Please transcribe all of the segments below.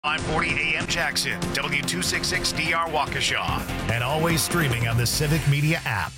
540 AM Jackson, W266DR Waukesha, and always streaming on the Civic Media app.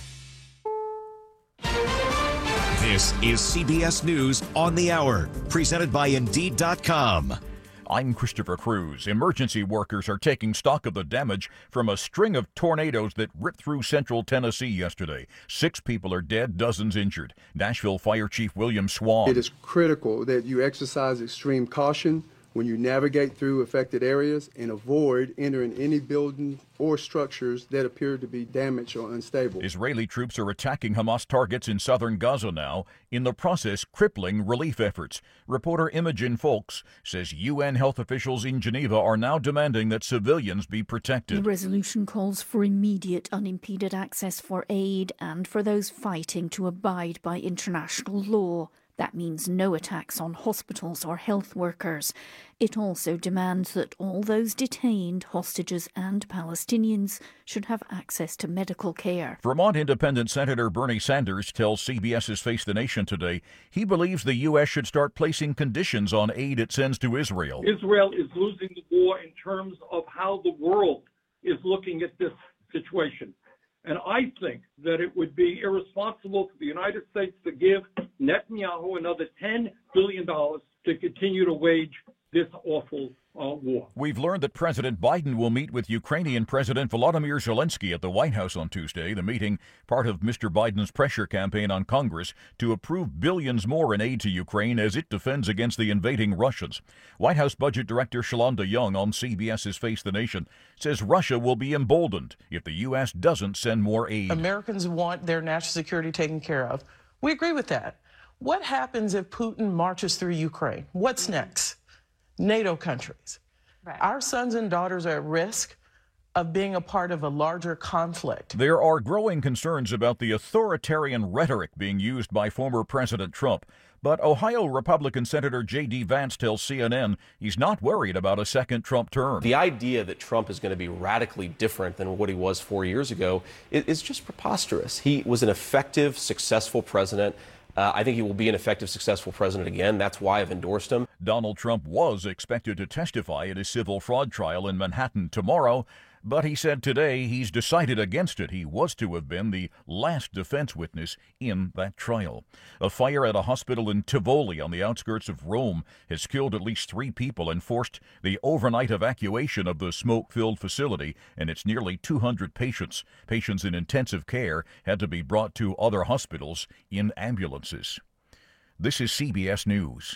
This is CBS News on the Hour, presented by Indeed.com. I'm Christopher Cruz. Emergency workers are taking stock of the damage from a string of tornadoes that ripped through central Tennessee yesterday. 6 people are dead, dozens injured. Nashville Fire Chief William Swan. It is critical that you exercise extreme caution when you navigate through affected areas and avoid entering any buildings or structures that appear to be damaged or unstable. Israeli troops are attacking Hamas targets in southern Gaza now, in the process crippling relief efforts. Reporter Imogen Folks says UN health officials in Geneva are now demanding that civilians be protected. The resolution calls for immediate unimpeded access for aid and for those fighting to abide by international law. That means no attacks on hospitals or health workers. It also demands that all those detained, hostages and Palestinians, should have access to medical care. Vermont Independent Senator Bernie Sanders tells CBS's Face the Nation today he believes the U.S. should start placing conditions on aid it sends to Israel. Israel is losing the war in terms of how the world is looking at this situation. And I think that it would be irresponsible for the United States to give Netanyahu another $10 billion to continue to wage this awful war. We've learned that President Biden will meet with Ukrainian President Volodymyr Zelensky at the White House on Tuesday. The meeting, part of Mr. Biden's pressure campaign on Congress to approve billions more in aid to Ukraine as it defends against the invading Russians. White House Budget Director Shalonda Young on CBS's Face the Nation says Russia will be emboldened if the U.S. doesn't send more aid. Americans want their national security taken care of. We agree with that. What happens if Putin marches through Ukraine? What's next? NATO countries. Right. Our sons and daughters are at risk of being a part of a larger conflict. There are growing concerns about the authoritarian rhetoric being used by former President Trump. But Ohio Republican Senator J.D. Vance tells CNN he's not worried about a second Trump term. The idea that Trump is going to be radically different than what he was 4 years ago is just preposterous. He was an effective, successful president. I think he will be an effective, successful president again. That's why I've endorsed him. Donald Trump was expected to testify at his civil fraud trial in Manhattan tomorrow, but he said today he's decided against it. He was to have been the last defense witness in that trial. A fire at a hospital in Tivoli on the outskirts of Rome has killed at least 3 people and forced the overnight evacuation of the smoke-filled facility and its nearly 200 patients. Patients in intensive care had to be brought to other hospitals in ambulances. This is CBS News.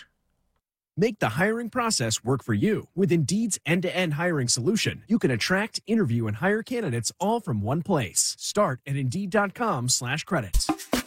Make the hiring process work for you. With Indeed's end-to-end hiring solution, you can attract, interview, and hire candidates all from one place. Start at Indeed.com/credits.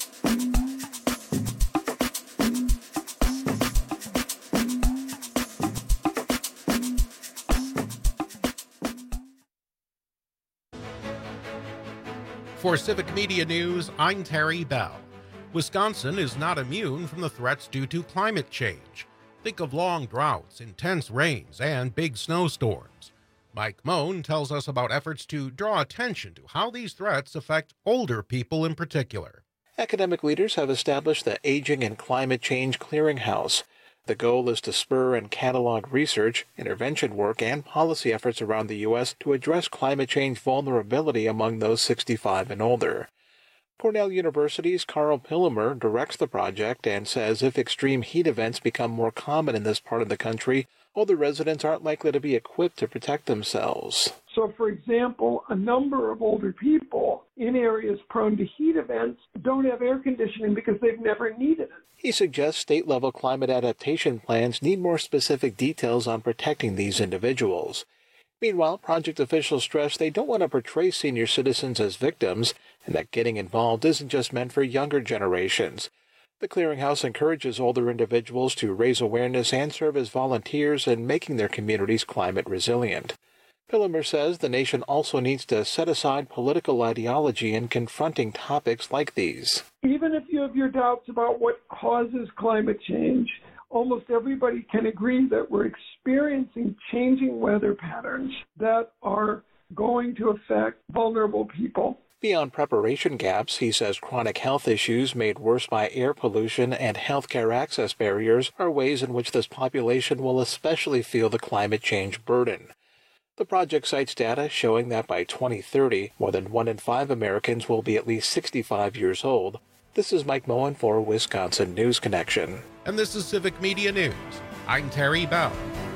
For Civic Media News, I'm Terry Bell. Wisconsin is not immune from the threats due to climate change. Think of long droughts, intense rains, and big snowstorms. Mike Moen tells us about efforts to draw attention to how these threats affect older people in particular. Academic leaders have established the Aging and Climate Change Clearinghouse. The goal is to spur and catalog research, intervention work, and policy efforts around the U.S. to address climate change vulnerability among those 65 and older. Cornell University's Carl Pillemer directs the project and says if extreme heat events become more common in this part of the country, older residents aren't likely to be equipped to protect themselves. So, for example, a number of older people in areas prone to heat events don't have air conditioning because they've never needed it. He suggests state-level climate adaptation plans need more specific details on protecting these individuals. Meanwhile, project officials stress they don't want to portray senior citizens as victims and that getting involved isn't just meant for younger generations. The clearinghouse encourages older individuals to raise awareness and serve as volunteers in making their communities climate resilient. Pillemer says the nation also needs to set aside political ideology in confronting topics like these. Even if you have your doubts about what causes climate change, almost everybody can agree that we're experiencing changing weather patterns that are going to affect vulnerable people. Beyond preparation gaps, he says chronic health issues made worse by air pollution and healthcare access barriers are ways in which this population will especially feel the climate change burden. The project cites data showing that by 2030, more than 1 in 5 Americans will be at least 65 years old. This is Mike Moen for Wisconsin News Connection. And this is Civic Media News. I'm Terry Bell.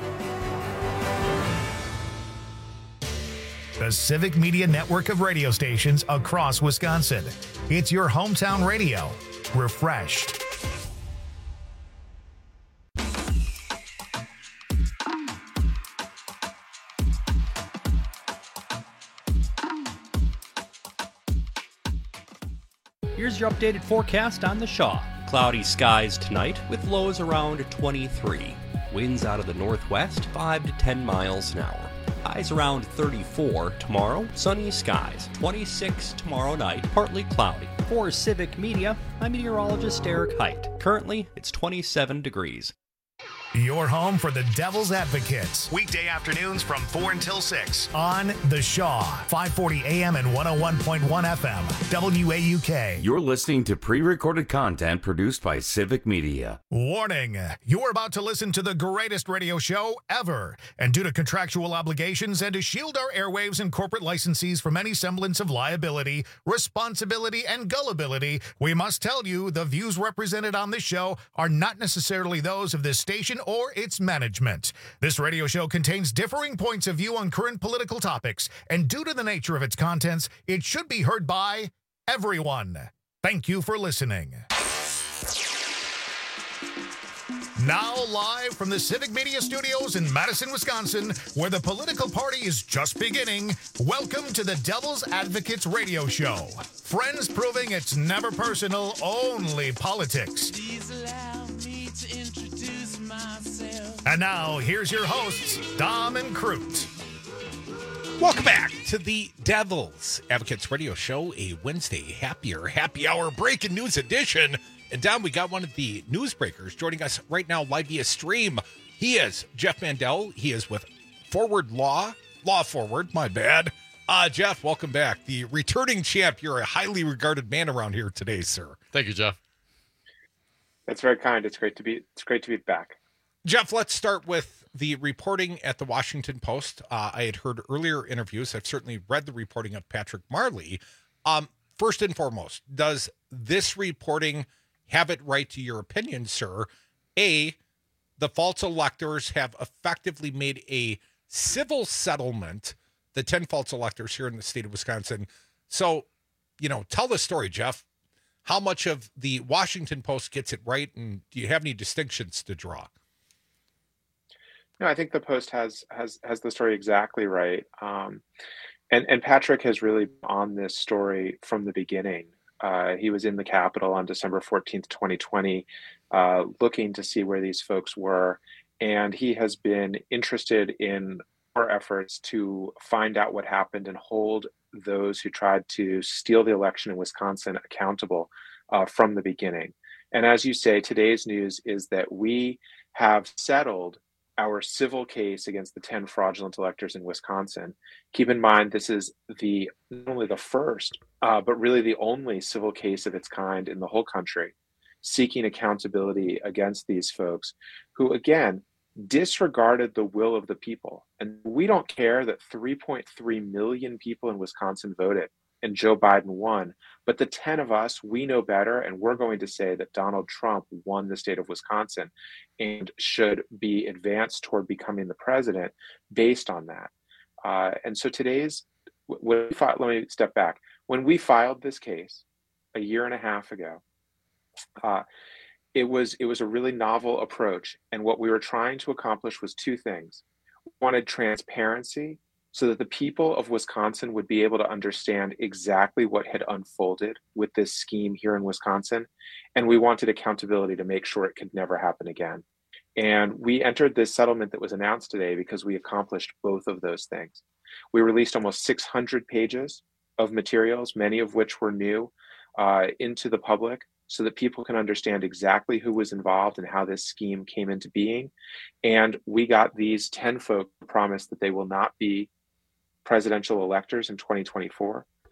The Civic Media network of radio stations across Wisconsin. It's your hometown radio. Refreshed. Here's your updated forecast on the Shaw. Cloudy skies tonight with lows around 23. Winds out of the northwest 5 to 10 miles an hour. Highs around 34 tomorrow. Sunny skies. 26 tomorrow night. Partly cloudy. For Civic Media, I'm meteorologist Eric Height. Currently, it's 27 degrees. Your home for the Devil's Advocates. Weekday afternoons from 4 until 6 on The Shaw, 540 AM and 101.1 FM, WAUK. You're listening to pre-recorded content produced by Civic Media. Warning, you're about to listen to the greatest radio show ever. And due to contractual obligations and to shield our airwaves and corporate licensees from any semblance of liability, responsibility, and gullibility, we must tell you the views represented on this show are not necessarily those of this station or its management. This radio show contains differing points of view on current political topics, and due to the nature of its contents, it should be heard by everyone. Thank you for listening. Now live from the Civic Media Studios in Madison, Wisconsin, where the political party is just beginning, welcome to the Devil's Advocates radio show. Friends proving it's never personal, only politics. And now, here's your hosts, Dom and Crute. Welcome back to the Devil's Advocates Radio Show, a Wednesday happy hour breaking news edition. And Dom, we got one of the newsbreakers joining us right now live via stream. He is Jeff Mandel. He is with Forward Law Forward, my bad. Jeff, welcome back. The returning champ. You're a highly regarded man around here today, sir. Thank you, Jeff. That's very kind. It's great to be back. Jeff, let's start with the reporting at the Washington Post. I had heard earlier interviews. I've certainly read the reporting of Patrick Marley. First and foremost, does this reporting have it right to your opinion, sir? A, the false electors have effectively made a civil settlement, the 10 false electors here in the state of Wisconsin. So, tell the story, Jeff. How much of the Washington Post gets it right, and do you have any distinctions to draw? No, I think the Post has the story exactly right. And Patrick has really been on this story from the beginning. He was in the Capitol on December 14th, 2020, looking to see where these folks were. And he has been interested in our efforts to find out what happened and hold those who tried to steal the election in Wisconsin accountable from the beginning. And as you say, today's news is that we have settled our civil case against the 10 fraudulent electors in Wisconsin. Keep in mind, this is not only the first, but really the only civil case of its kind in the whole country, seeking accountability against these folks who, again, disregarded the will of the people. And we don't care that 3.3 million people in Wisconsin voted and Joe Biden won. But the 10 of us, we know better, and we're going to say that Donald Trump won the state of Wisconsin and should be advanced toward becoming the president based on that. And so let me step back. When we filed this case a year and a half ago, it was a really novel approach. And what we were trying to accomplish was two things. We wanted transparency so that the people of Wisconsin would be able to understand exactly what had unfolded with this scheme here in Wisconsin. And we wanted accountability to make sure it could never happen again. And we entered this settlement that was announced today because we accomplished both of those things. We released almost 600 pages of materials, many of which were new, into the public so that people can understand exactly who was involved and how this scheme came into being. And we got these 10 folks to promise that they will not be presidential electors in 2024,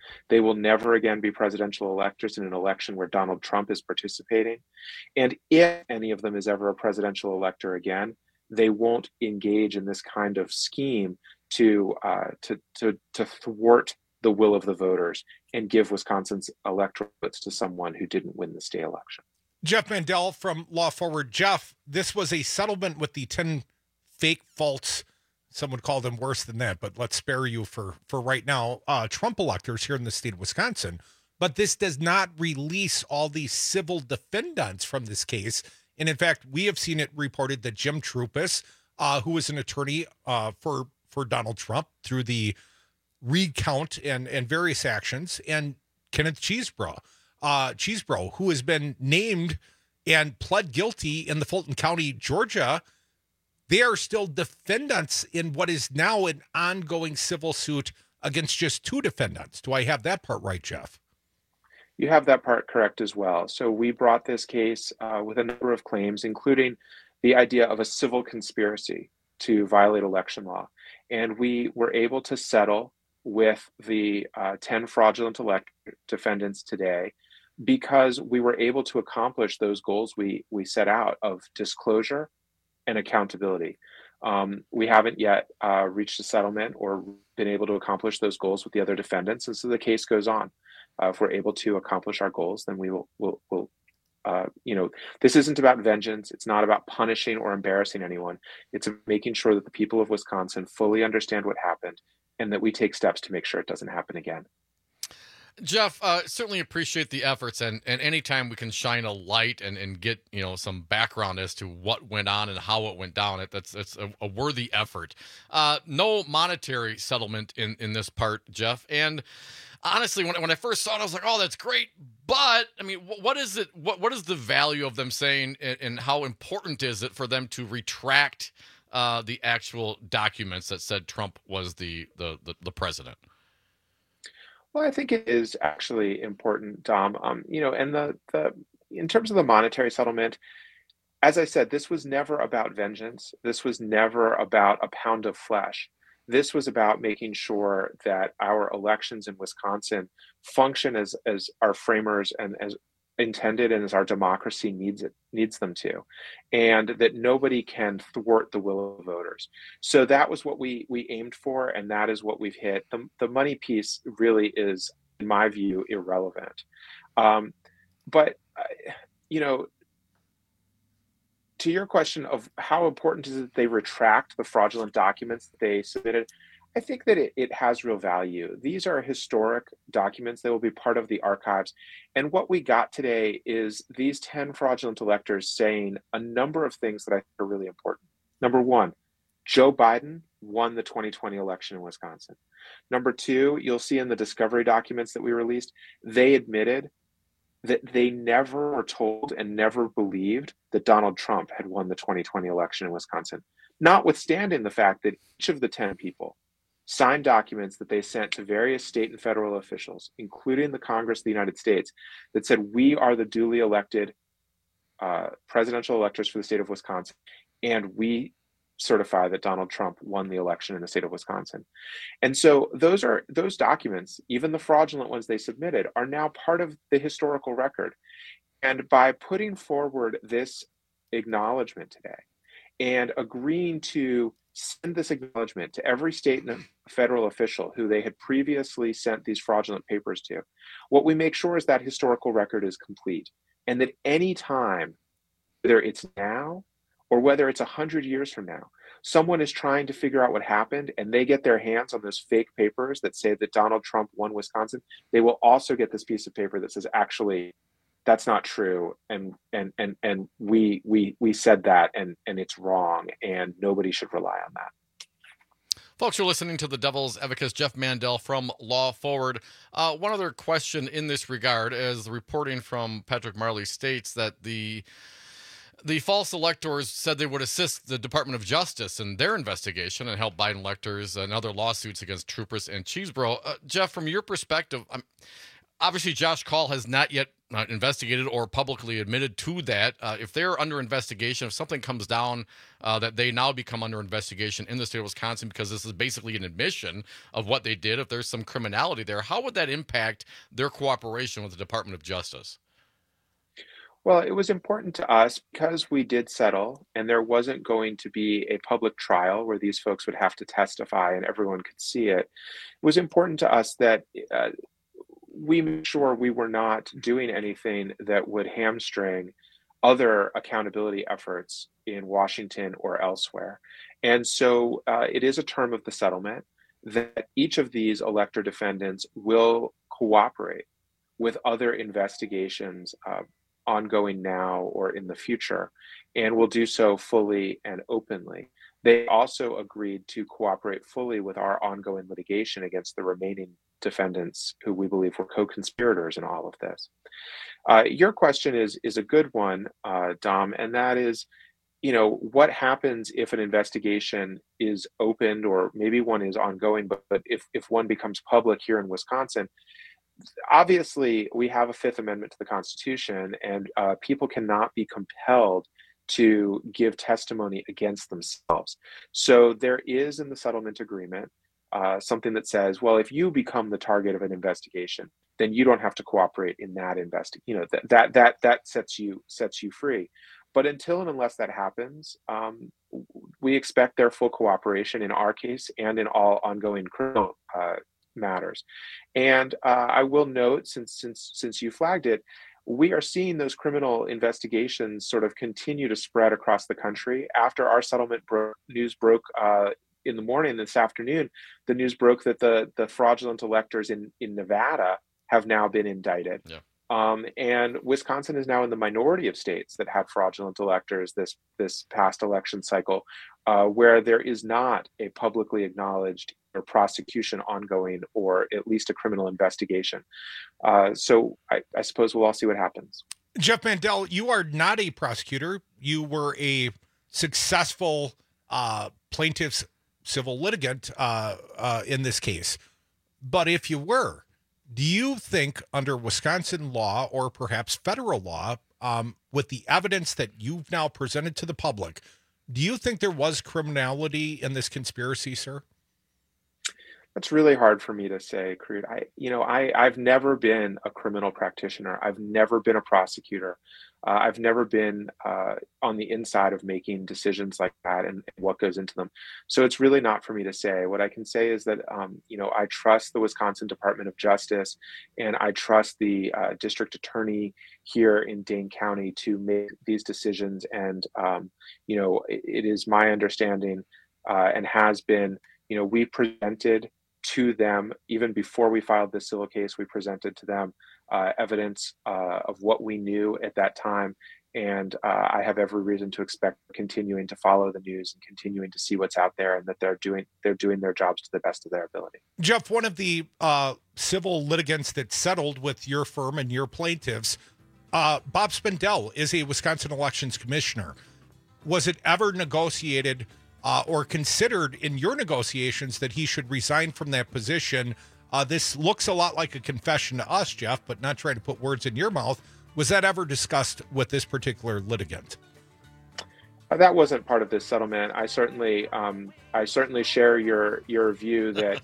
They will never again be presidential electors in an election where Donald Trump is participating. And if any of them is ever a presidential elector again, they won't engage in this kind of scheme to thwart the will of the voters and give Wisconsin's electoral votes to someone who didn't win the state election. Jeff Mandel from Law Forward. Jeff, this was a settlement with the 10 fake, false, some would call them worse than that, but let's spare you for right now, Trump electors here in the state of Wisconsin. But this does not release all these civil defendants from this case. And in fact, we have seen it reported that Jim Troupis, who was an attorney for Donald Trump through the recount and various actions, and Kenneth Chesebro, who has been named and pled guilty in the Fulton County, Georgia, they are still defendants in what is now an ongoing civil suit against just 2 defendants. Do I have that part right, Jeff? You have that part correct as well. So we brought this case with a number of claims, including the idea of a civil conspiracy to violate election law. And we were able to settle with the 10 fraudulent defendants today because we were able to accomplish those goals we set out of disclosure and accountability. We haven't yet reached a settlement or been able to accomplish those goals with the other defendants. And so the case goes on. If we're able to accomplish our goals, then we'll this isn't about vengeance. It's not about punishing or embarrassing anyone. It's making sure that the people of Wisconsin fully understand what happened and that we take steps to make sure it doesn't happen again. Jeff, certainly appreciate the efforts, and anytime we can shine a light and get some background as to what went on and how it went down, it's a worthy effort. No monetary settlement in this part, Jeff. And honestly, when I first saw it, I was like, oh, that's great. But I mean, what is it? What is the value of them saying, and how important is it for them to retract the actual documents that said Trump was the president? Well, I think it is actually important, Dom. And in terms of the monetary settlement, as I said, this was never about vengeance. This was never about a pound of flesh. This was about making sure that our elections in Wisconsin function as our framers and as intended and as our democracy needs them to, and that nobody can thwart the will of voters. So that was what we aimed for, and that is what we've hit. The money piece really is, in my view, irrelevant. But to your question of how important is it that they retract the fraudulent documents that they submitted, I think that it has real value. These are historic documents. They will be part of the archives. And what we got today is these 10 fraudulent electors saying a number of things that I think are really important. Number one, Joe Biden won the 2020 election in Wisconsin. Number two, you'll see in the discovery documents that we released, they admitted that they never were told and never believed that Donald Trump had won the 2020 election in Wisconsin, notwithstanding the fact that each of the 10 people signed documents that they sent to various state and federal officials, including the Congress of the United States, that said, we are the duly elected presidential electors for the state of Wisconsin, and we certify that Donald Trump won the election in the state of Wisconsin. And so those documents, even the fraudulent ones they submitted, are now part of the historical record. And by putting forward this acknowledgement today and agreeing to send this acknowledgement to every state and federal official who they had previously sent these fraudulent papers to, what we make sure is that historical record is complete, and that any time, whether it's now or whether it's 100 years from now, someone is trying to figure out what happened and they get their hands on those fake papers that say that Donald Trump won Wisconsin, they will also get this piece of paper that says, actually, that's not true, and we said that, and it's wrong, and nobody should rely on that. Folks, you're listening to the Devil's Advocate, Jeff Mandel from Law Forward. One other question in this regard, as the reporting from Patrick Marley states that the false electors said they would assist the Department of Justice in their investigation and help Biden electors and other lawsuits against Troupis and Chesebro. Jeff, from your perspective, obviously Josh Kaul has not yet not investigated or publicly admitted to that. If they're under investigation, if something comes down that they now become under investigation in the state of Wisconsin, because this is basically an admission of what they did, if there's some criminality there, how would that impact their cooperation with the Department of Justice? Well, it was important to us because we did settle and there wasn't going to be a public trial where these folks would have to testify and everyone could see it. It was important to us that we made sure we were not doing anything that would hamstring other accountability efforts in Washington or elsewhere. And so it is a term of the settlement that each of these elector defendants will cooperate with other investigations ongoing now or in the future, and will do so fully and openly. They also agreed to cooperate fully with our ongoing litigation against the remaining defendants who we believe were co-conspirators in all of this. Your question is a good one, Dom, and that is, what happens if an investigation is opened, or maybe one is ongoing, but if one becomes public here in Wisconsin? Obviously, we have a Fifth Amendment to the Constitution, and people cannot be compelled to give testimony against themselves. So there is in the settlement agreement something that says, well, if you become the target of an investigation, then you don't have to cooperate in that investigation. That sets you free. But until and unless that happens, we expect their full cooperation in our case and in all ongoing criminal matters. And I will note, since you flagged it, we are seeing those criminal investigations sort of continue to spread across the country. After our settlement news broke in the morning this afternoon, the news broke that the fraudulent electors in Nevada have now been indicted. Yeah. And Wisconsin is now in the minority of states that had fraudulent electors this past election cycle, where there is not a publicly acknowledged or prosecution ongoing, or at least a criminal investigation. So I suppose we'll all see what happens. Jeff Mandel, you are not a prosecutor. You were a successful plaintiff's civil litigant in this case. But if you were, do you think under Wisconsin law or perhaps federal law, with the evidence that you've now presented to the public, do you think there was criminality in this conspiracy, sir? That's really hard for me to say, Crude. I've never been a criminal practitioner. I've never been a prosecutor. I've never been on the inside of making decisions like that and what goes into them. So it's really not for me to say. What I can say is that, I trust the Wisconsin Department of Justice, and I trust the district attorney here in Dane County to make these decisions. And, it is my understanding and has been, we presented to them, even before we filed this civil case, we presented to them evidence of what we knew at that time. And I have every reason to expect continuing to follow the news and continuing to see what's out there, and that they're doing their jobs to the best of their ability. Jeff, one of the civil litigants that settled with your firm and your plaintiffs, Bob Spindell, is a Wisconsin elections commissioner. Was it ever negotiated or considered in your negotiations that he should resign from that position? This looks a lot like a confession to us, Jeff, but not trying to put words in your mouth. Was that ever discussed with this particular litigant? That wasn't part of this settlement. I certainly share your view that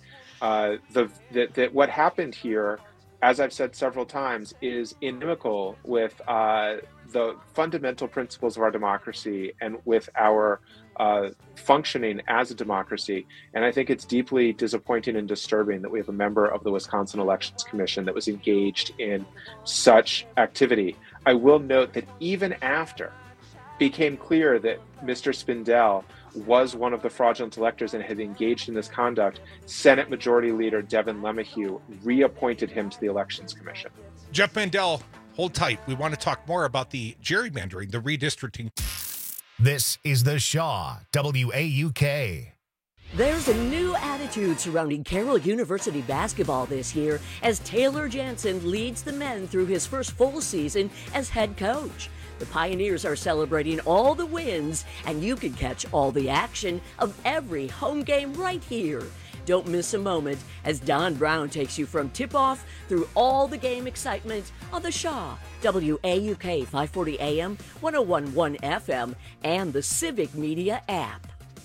that what happened here, as I've said several times, is inimical with the fundamental principles of our democracy and with our functioning as a democracy. And I think it's deeply disappointing and disturbing that we have a member of the Wisconsin Elections Commission that was engaged in such activity. I will note that even after it became clear that Mr. Spindell was one of the fraudulent electors and had engaged in this conduct, Senate Majority Leader Devin LeMahieu reappointed him to the Elections Commission. Jeff Mandel, hold tight. We want to talk more about the gerrymandering, the redistricting. This is the Shaw, WAUK. There's a new attitude surrounding Carroll University basketball this year as Taylor Jansen leads the men through his first full season as head coach. The Pioneers are celebrating all the wins, and you can catch all the action of every home game right here. Don't miss a moment as Don Brown takes you from tip-off through all the game excitement on the Shaw, WAUK 540 AM, 101.1 FM, and the Civic Media app.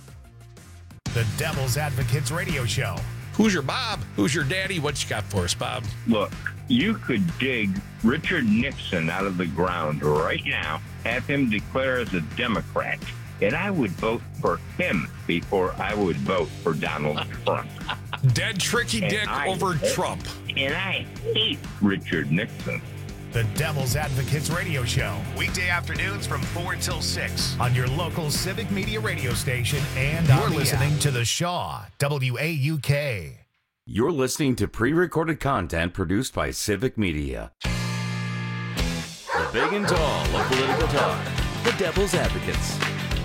The Devil's Advocates Radio Show. Who's your Bob? Who's your daddy? What you got for us, Bob? Look, you could dig Richard Nixon out of the ground right now, have him declare as a Democrat, and I would vote for him before I would vote for Donald Trump. Dead tricky dick over Trump. And I hate Richard Nixon. The Devil's Advocates Radio Show. Weekday afternoons from 4 till 6 on your local Civic Media radio station and you're listening to The Shaw, WAUK. You're listening to pre-recorded content produced by Civic Media. The big and tall of political talk. The Devil's Advocates.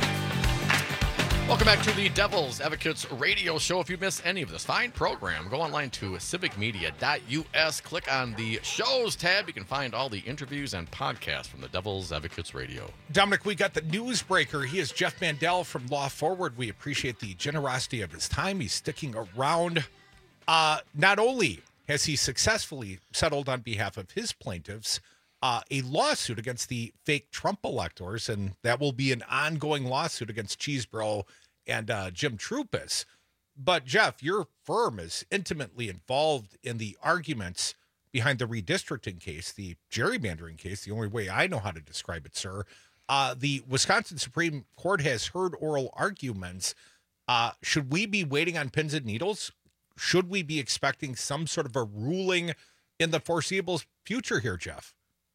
Welcome back to the Devil's Advocates Radio Show. If you missed any of this fine program, go online to civicmedia.us. Click on the Shows tab. You can find all the interviews and podcasts from the Devil's Advocates Radio. Dominic, we got the newsbreaker. He is Jeff Mandel from Law Forward. We appreciate the generosity of his time. He's sticking around. Not only has he successfully settled on behalf of his plaintiffs a lawsuit against the fake Trump electors, and that will be an ongoing lawsuit against Cheesebro and Jim Troupis. But, Jeff, your firm is intimately involved in the arguments behind the redistricting case, the gerrymandering case, the only way I know how to describe it, sir. The Wisconsin Supreme Court has heard oral arguments. Should we be waiting on pins and needles? Should we be expecting some sort of a ruling in the foreseeable future here, Jeff?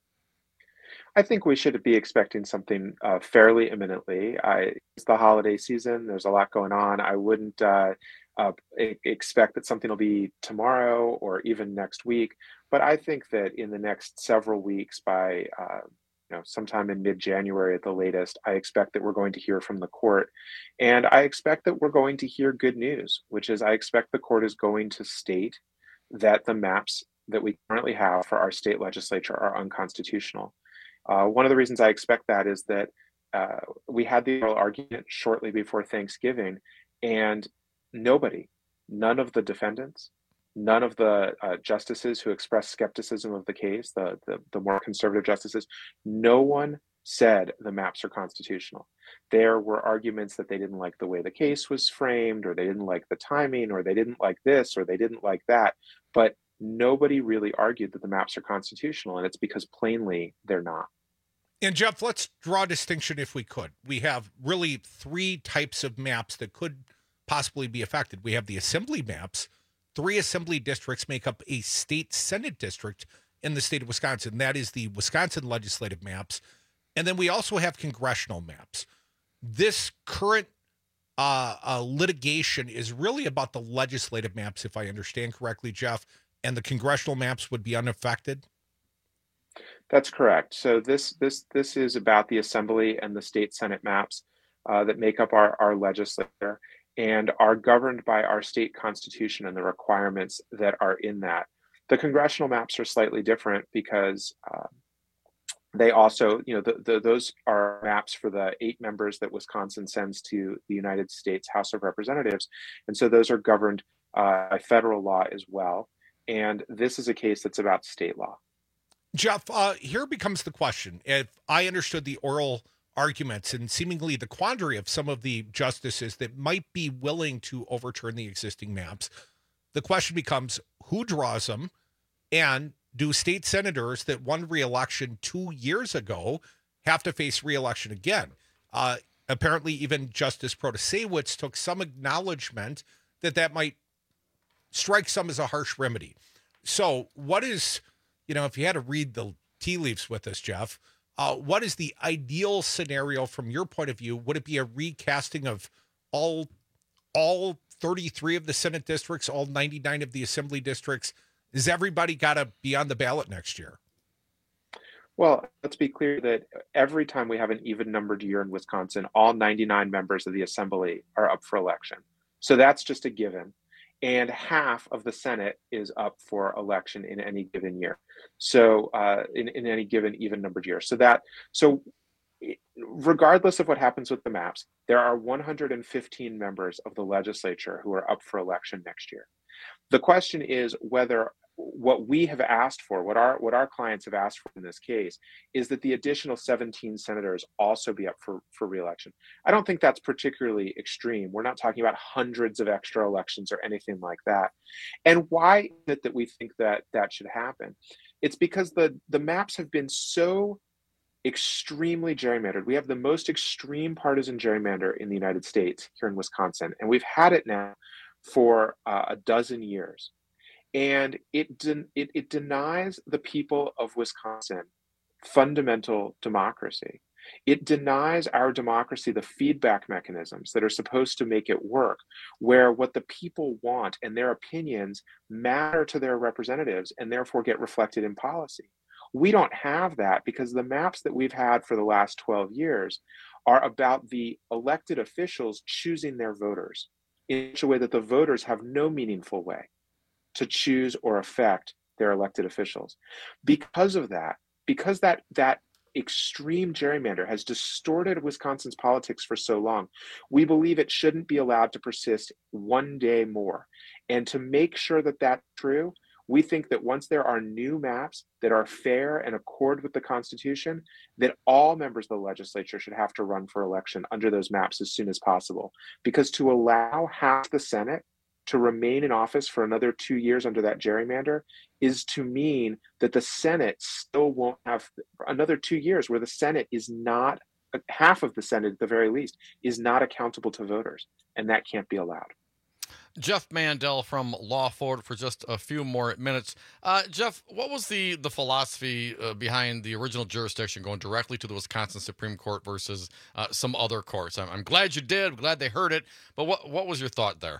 I think we should be expecting something fairly imminently. It's the holiday season. There's a lot going on. I wouldn't expect that something will be tomorrow or even next week. But I think that in the next several weeks, by sometime in mid-January at the latest, I expect that we're going to hear from the court. And I expect that we're going to hear good news, which is I expect the court is going to state that the maps that we currently have for our state legislature are unconstitutional. One of the reasons I expect that is that we had the oral argument shortly before Thanksgiving, and none of the defendants, none of the justices who expressed skepticism of the case, the more conservative justices, no one said the maps are constitutional. There were arguments that they didn't like the way the case was framed, or they didn't like the timing, or they didn't like this, or they didn't like that. But nobody really argued that the maps are constitutional, and it's because plainly they're not. And Jeff, let's draw a distinction if we could. We have really three types of maps that could possibly be affected. We have the assembly maps. 3 assembly districts make up a state Senate district in the state of Wisconsin. That is the Wisconsin legislative maps. And then we also have congressional maps. This current litigation is really about the legislative maps, if I understand correctly, Jeff, and the congressional maps would be unaffected? That's correct. So this is about the Assembly and the state Senate maps that make up our legislature and are governed by our state constitution and the requirements that are in that. The congressional maps are slightly different because they also, those are maps for the 8 members that Wisconsin sends to the United States House of Representatives. And so those are governed by federal law as well. And this is a case that's about state law. Jeff, here becomes the question. If I understood the oral arguments and seemingly the quandary of some of the justices that might be willing to overturn the existing maps, the question becomes who draws them, and do state senators that won re-election 2 years ago have to face re-election again? Apparently, even Justice Protasewicz took some acknowledgement that might strike some as a harsh remedy. So what is... if you had to read the tea leaves with us, Jeff, what is the ideal scenario from your point of view? Would it be a recasting of all 33 of the Senate districts, all 99 of the Assembly districts? Is everybody got to be on the ballot next year? Well, let's be clear that every time we have an even numbered year in Wisconsin, all 99 members of the Assembly are up for election. So that's just a given. And half of the Senate is up for election in any given year. So in any given even numbered year. So regardless of what happens with the maps, there are 115 members of the legislature who are up for election next year. The question is whether what we have asked for, what our clients have asked for in this case, is that the additional 17 senators also be up for re-election. I don't think that's particularly extreme. We're not talking about hundreds of extra elections or anything like that. And why is it that we think that that should happen? It's because the maps have been so extremely gerrymandered. We have the most extreme partisan gerrymander in the United States here in Wisconsin, and we've had it now for a dozen years. And it denies the people of Wisconsin fundamental democracy. It denies our democracy the feedback mechanisms that are supposed to make it work, where what the people want and their opinions matter to their representatives and therefore get reflected in policy. We don't have that because the maps that we've had for the last 12 years are about the elected officials choosing their voters in such a way that the voters have no meaningful way to choose or affect their elected officials. Because of that, because that extreme gerrymander has distorted Wisconsin's politics for so long, we believe it shouldn't be allowed to persist one day more. And to make sure that that's true, we think that once there are new maps that are fair and accord with the Constitution, that all members of the legislature should have to run for election under those maps as soon as possible. Because to allow half the Senate to remain in office for another 2 years under that gerrymander is to mean that the Senate still won't have another 2 years where the Senate is not, half of the Senate at the very least, is not accountable to voters. And that can't be allowed. Jeff Mandel from Law Forward for just a few more minutes. Jeff, what was the philosophy behind the original jurisdiction going directly to the Wisconsin Supreme Court versus some other courts? I'm glad you did. I'm glad they heard it. But what was your thought there?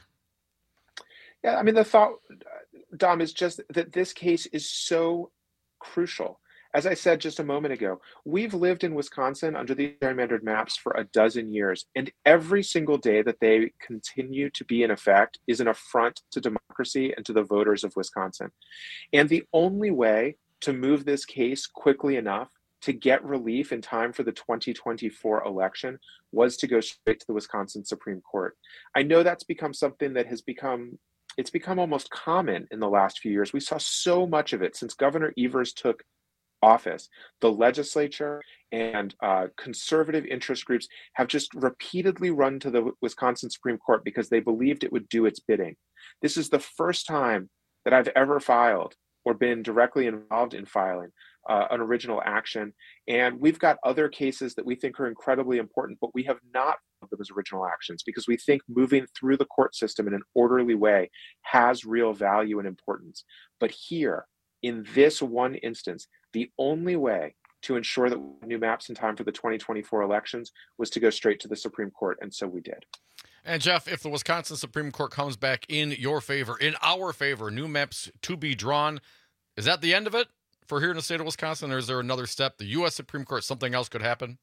Yeah, I mean, the thought, Dom, is just that this case is so crucial. As I said just a moment ago, we've lived in Wisconsin under the gerrymandered maps for a dozen years, and every single day that they continue to be in effect is an affront to democracy and to the voters of Wisconsin. And the only way to move this case quickly enough to get relief in time for the 2024 election was to go straight to the Wisconsin Supreme Court. I know that's become something that has become almost common in the last few years. We saw so much of it since Governor Evers took office. The legislature and conservative interest groups have just repeatedly run to the Wisconsin Supreme Court because they believed it would do its bidding. This is the first time that I've ever filed or been directly involved in filing an original action. And we've got other cases that we think are incredibly important, but we have not filed them as original actions because we think moving through the court system in an orderly way has real value and importance. But here, in this one instance, the only way to ensure that we have new maps in time for the 2024 elections was to go straight to the Supreme Court, and so we did. And Jeff, if the Wisconsin Supreme Court comes back in your favor, in our favor, new maps to be drawn, is that the end of it for here in the state of Wisconsin, or is there another step? The U.S. Supreme Court, something else could happen?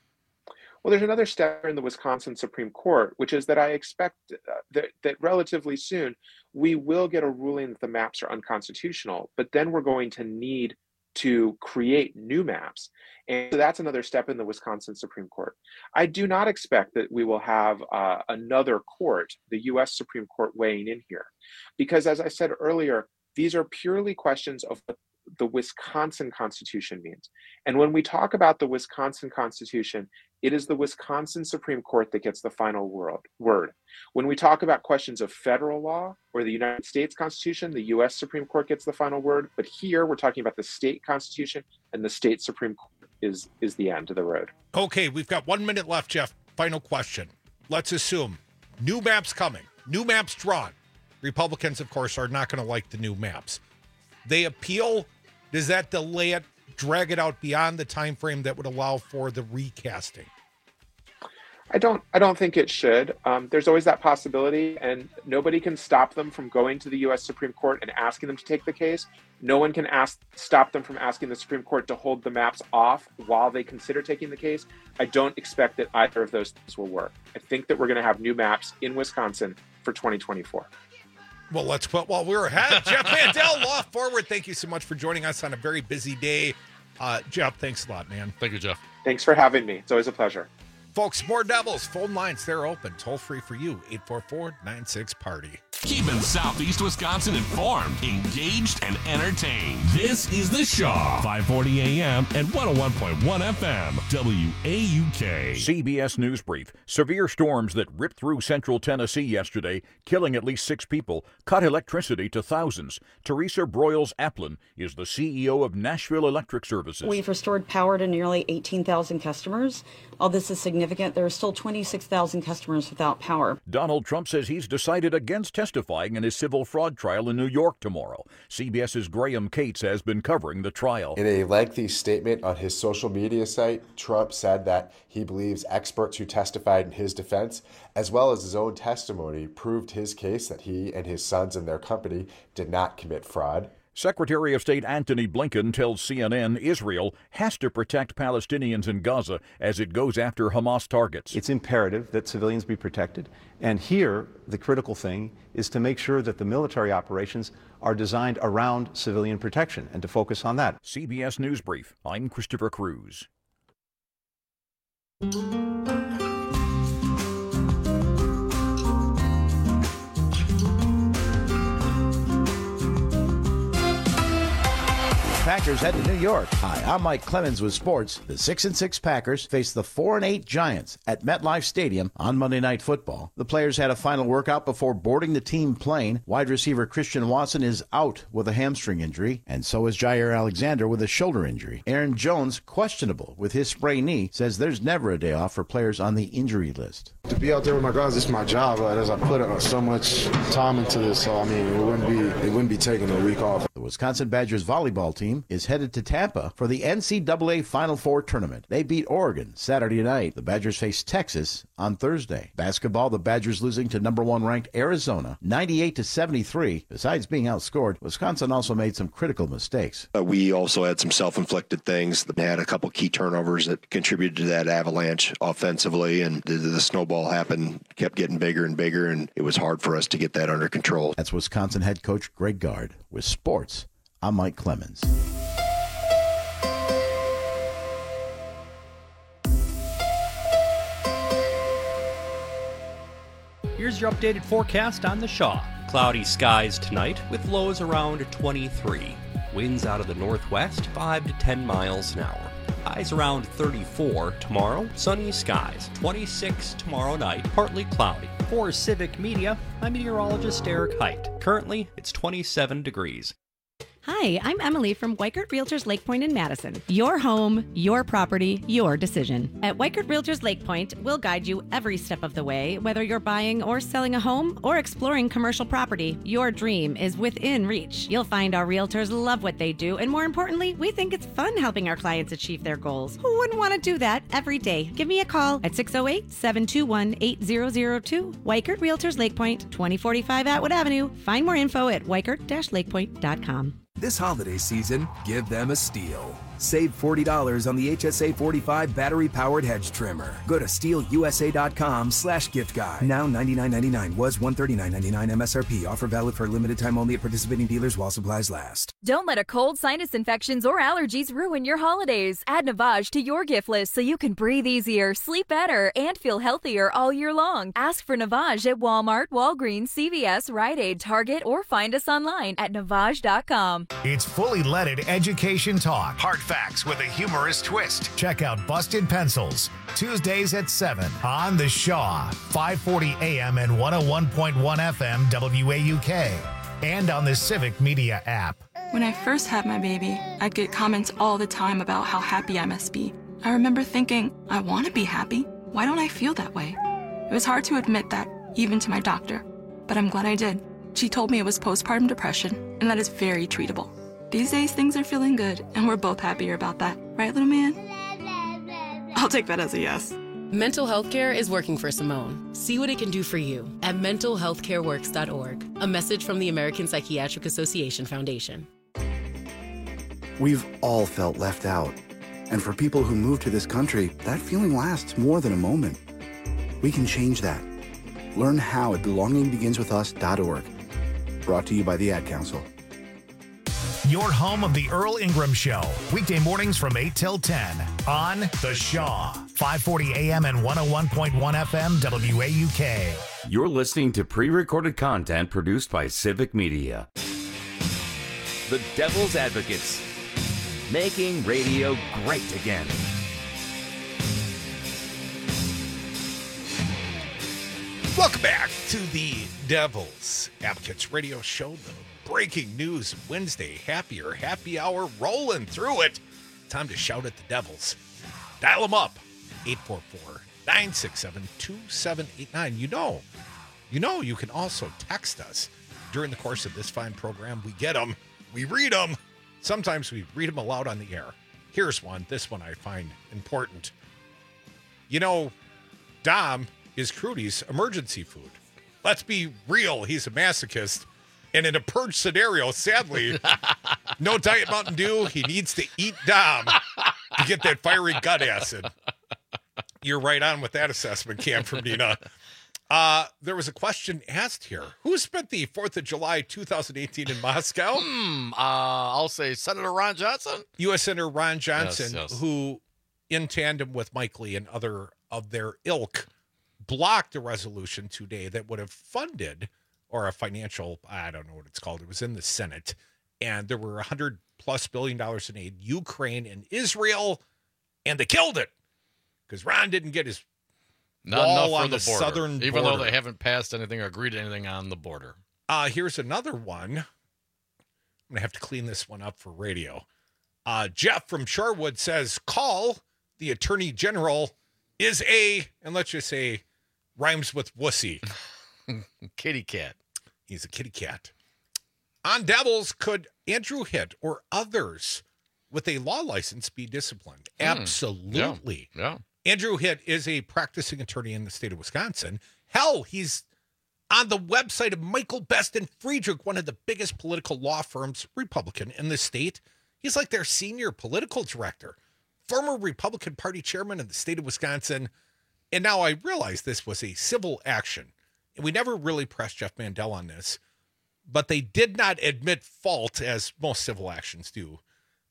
Well, there's another step in the Wisconsin Supreme Court, which is that I expect that relatively soon we will get a ruling that the maps are unconstitutional, but then we're going to need to create new maps. And so that's another step in the Wisconsin Supreme Court. I do not expect that we will have another court, the U.S. Supreme Court, weighing in here. Because as I said earlier, these are purely questions of what the Wisconsin Constitution means. And when we talk about the Wisconsin Constitution, it is the Wisconsin Supreme Court that gets the final word. When we talk about questions of federal law or the United States Constitution, the U.S. Supreme Court gets the final word. But here we're talking about the state Constitution, and the state Supreme Court is the end of the road. Okay, we've got 1 minute left, Jeff. Final question. Let's assume new maps coming, new maps drawn. Republicans, of course, are not going to like the new maps. They appeal. Does that delay it, drag it out beyond the time frame that would allow for the recasting? I don't think it should. There's always that possibility, and nobody can stop them from going to the U.S. Supreme Court and asking them to take the case. No one can stop them from asking the Supreme Court to hold the maps off while they consider taking the case. I don't expect that either of those things will work. I think that we're going to have new maps in Wisconsin for 2024. Well, let's quit while we're ahead. Jeff Mandel, Law Forward, thank you so much for joining us on a very busy day Jeff, thanks a lot, man. Thank you, Jeff. Thanks for having me. It's always a pleasure. Folks, more Devils. Phone lines, they're open. Toll free for you, 844-96-PARTY. Keeping Southeast Wisconsin informed, engaged, and entertained. This is The Shaw, 540 AM and 101.1 FM, WAUK. CBS News Brief. Severe storms that ripped through central Tennessee yesterday, killing at least 6 people, cut electricity to thousands. Teresa Broyles-Applin is the CEO of Nashville Electric Services. We've restored power to nearly 18,000 customers. All this is significant. There are still 26,000 customers without power. Donald Trump says he's decided against testifying in his civil fraud trial in New York tomorrow. CBS's Graham Cates has been covering the trial. In a lengthy statement on his social media site, Trump said that he believes experts who testified in his defense, as well as his own testimony, proved his case that he and his sons and their company did not commit fraud. Secretary of State Antony Blinken tells CNN Israel has to protect Palestinians in Gaza as it goes after Hamas targets. It's imperative that civilians be protected. And here, the critical thing is to make sure that the military operations are designed around civilian protection and to focus on that. CBS News Brief. I'm Christopher Cruz. Packers head to New York. Hi, I'm Mike Clemens with sports. The 6-6 Packers face the 4-8 Giants at MetLife Stadium on Monday Night Football. The players had a final workout before boarding the team plane. Wide receiver Christian Watson is out with a hamstring injury, and so is Jair Alexander with a shoulder injury. Aaron Jones, questionable with his sprained knee, says there's never a day off for players on the injury list. To be out there with my guys, it's my job. As I put so much time into this, so I mean, it wouldn't be taking a week off. The Wisconsin Badgers volleyball team is headed to Tampa for the NCAA Final Four tournament. They beat Oregon Saturday night. The Badgers face Texas on Thursday. Basketball, the Badgers losing to number 1 ranked Arizona 98-73. Besides being outscored, Wisconsin also made some critical mistakes. We also had some self-inflicted things. They had a couple key turnovers that contributed to that avalanche offensively, and the snowball happened, kept getting bigger and bigger, and it was hard for us to get that under control. That's Wisconsin head coach Greg Gard. With sports, I'm Mike Clemens. Here's your updated forecast on the Shaw. Cloudy skies tonight with lows around 23. Winds out of the northwest 5 to 10 miles an hour. Highs around 34 tomorrow. Sunny skies 26 tomorrow night, partly cloudy. For Civic Media, I'm meteorologist Eric Height. Currently, it's 27 degrees. Hi, I'm Emily from Weichert Realtors Lake Point in Madison. Your home, your property, your decision. At Weichert Realtors Lake Point, we'll guide you every step of the way, whether you're buying or selling a home or exploring commercial property. Your dream is within reach. You'll find our realtors love what they do, and more importantly, we think it's fun helping our clients achieve their goals. Who wouldn't want to do that every day? Give me a call at 608-721-8002. Weichert Realtors Lake Point, 2045 Atwood Avenue. Find more info at weichert-lakepoint.com. This holiday season, give them a steal. Save $40 on the HSA 45 battery-powered hedge trimmer. Go to steelusa.com/gift guide. Now $99.99 was $139.99 MSRP. Offer valid for a limited time only at participating dealers while supplies last. Don't let a cold, sinus infections, or allergies ruin your holidays. Add Navage to your gift list so you can breathe easier, sleep better, and feel healthier all year long. Ask for Navage at Walmart, Walgreens, CVS, Rite Aid, Target, or find us online at Navage.com. It's fully leaded education talk. Hard facts with a humorous twist. Check out Busted Pencils, Tuesdays at 7 on The Shaw, 540 AM and 101.1 FM WAUK, and on the Civic Media app. When I first had my baby, I'd get comments all the time about how happy I must be. I remember thinking, I want to be happy. Why don't I feel that way? It was hard to admit that, even to my doctor, but I'm glad I did. She told me it was postpartum depression, and that is very treatable. These days, things are feeling good, and we're both happier about that. Right, little man? I'll take that as a yes. Mental health care is working for Simone. See what it can do for you at mentalhealthcareworks.org. A message from the American Psychiatric Association Foundation. We've all felt left out. And for people who move to this country, that feeling lasts more than a moment. We can change that. Learn how at belongingbeginswithus.org. Brought to you by the Ad Council. Your home of the Earl Ingram Show. Weekday mornings from 8 till 10 on The Shaw. 540 AM and 101.1 FM WAUK. You're listening to pre-recorded content produced by Civic Media. The Devil's Advocates. Making radio great again. Welcome back to the Devil's Advocates radio show. The breaking news Wednesday. Happy hour rolling through it. Time to shout at the Devils. Dial them up. 844-967-2789. You know you can also text us during the course of this fine program. We get them. We read them. Sometimes we read them aloud on the air. Here's one. This one I find important. You know, Dom is Crudy's emergency food. Let's be real. He's a masochist. And in a purge scenario, sadly, no Diet Mountain Dew. He needs to eat Dom to get that fiery gut acid. You're right on with that assessment, Cam, from Nina. There was a question asked here. Who spent the 4th of July 2018 in Moscow? I'll say Senator Ron Johnson. U.S. Senator Ron Johnson, Yes. who, in tandem with Mike Lee and other of their ilk, blocked a resolution today that would have funded, or a financial, I don't know what it's called. It was in the Senate. And there were $100+ billion in aid, Ukraine and Israel, and they killed it. Because Ron didn't get his Not wall enough for on the border, southern border. even though they haven't passed anything or agreed to anything on the border. Here's another one. I'm going to have to clean this one up for radio. Jeff from Shorewood says, call the Attorney General is and let's just say, rhymes with wussy. Kitty cat. He's a kitty cat. On Devils, could Andrew Hitt or others with a law license be disciplined? Absolutely. Yeah. Andrew Hitt is a practicing attorney in the state of Wisconsin. Hell, he's on the website of Michael Best and Friedrich, one of the biggest political law firms, Republican, in the state. He's like their senior political director, former Republican Party chairman in the state of Wisconsin. And now I realize this was a civil action. And we never really pressed Jeff Mandel on this, but they did not admit fault, as most civil actions do.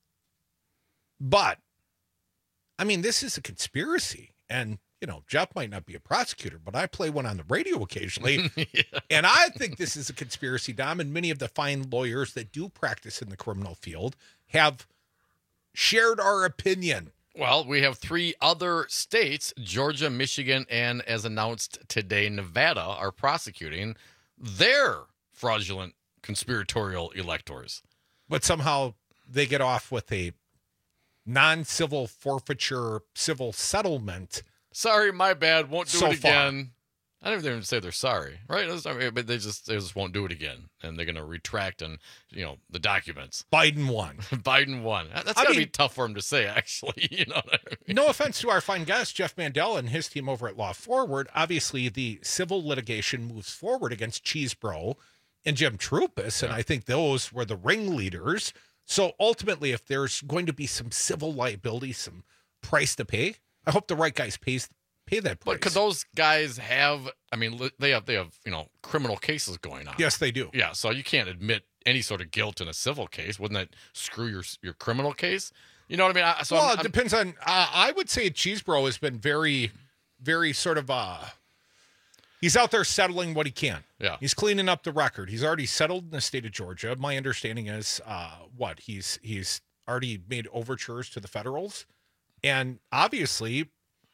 But, I mean, this is a conspiracy. And, you know, Jeff might not be a prosecutor, but I play one on the radio occasionally. Yeah. And I think this is a conspiracy, Dom. And many of the fine lawyers that do practice in the criminal field have shared our opinion. Well, we have 3 other states, Georgia, Michigan, and as announced today, Nevada, are prosecuting their fraudulent conspiratorial electors. But somehow they get off with a non-civil forfeiture civil settlement. Sorry, my bad. Won't do So it far. again. I don't even say they're sorry, right? But they just won't do it again, and they're going to retract and the documents. Biden won. Biden won. That's got to be tough for him to say, actually. You know what I mean? No offense to our fine guest, Jeff Mandel, and his team over at Law Forward. Obviously, the civil litigation moves forward against Cheesebro and Jim Trupis, and I think those were the ringleaders. So ultimately, if there's going to be some civil liability, some price to pay, I hope the right guys pay that price. But could those guys have? I mean, they have criminal cases going on. Yes, they do. Yeah, so you can't admit any sort of guilt in a civil case. Wouldn't that screw your criminal case? You know what I mean? It depends on. I would say Cheesebro has been very, very sort of. He's out there settling what he can. Yeah, he's cleaning up the record. He's already settled in the state of Georgia. My understanding is, he's already made overtures to the federals, and obviously,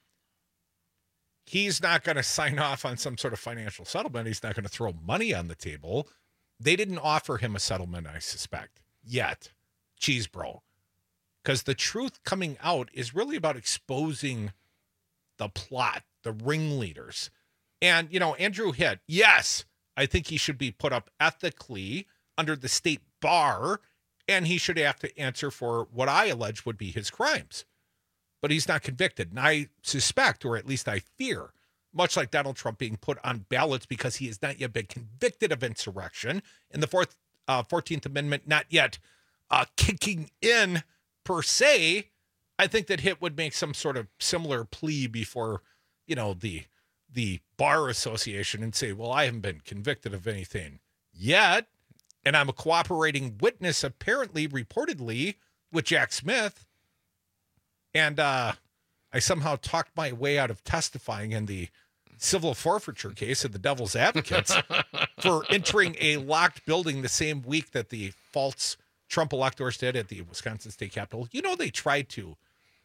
he's not going to sign off on some sort of financial settlement. He's not going to throw money on the table. They didn't offer him a settlement, I suspect, yet, Cheesebro. Because the truth coming out is really about exposing the plot, the ringleaders. And, Andrew Hitt, yes, I think he should be put up ethically under the state bar, and he should have to answer for what I allege would be his crimes. But he's not convicted. And I suspect, or at least I fear, much like Donald Trump being put on ballots because he has not yet been convicted of insurrection, and the 14th Amendment not yet kicking in per se, I think that Hitt would make some sort of similar plea before, the Bar Association and say, well, I haven't been convicted of anything yet. And I'm a cooperating witness, apparently, reportedly, with Jack Smith. And I somehow talked my way out of testifying in the civil forfeiture case of the Devil's Advocates for entering a locked building the same week that the false Trump electors did at the Wisconsin State Capitol. You know, they tried to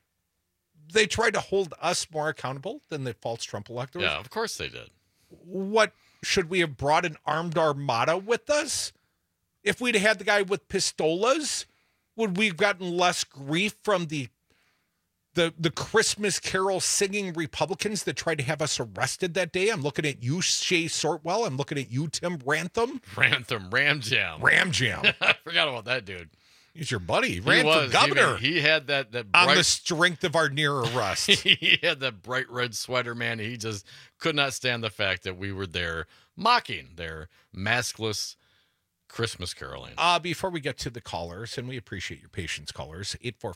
hold us more accountable than the false Trump electors. Yeah, of course they did. What, should we have brought an armed armada with us? If we'd had the guy with pistolas, would we have gotten less grief from the Christmas Carol singing Republicans that tried to have us arrested that day? I'm looking at you, Shay Sortwell. I'm looking at you, Tim Ramtham. Ramjam. I forgot about that dude. He's your buddy. He ran for governor. He had that bright, on the strength of our near arrest. He had that bright red sweater, man. He just could not stand the fact that we were there mocking their maskless Christmas caroling. Before we get to the callers, and we appreciate your patience, callers,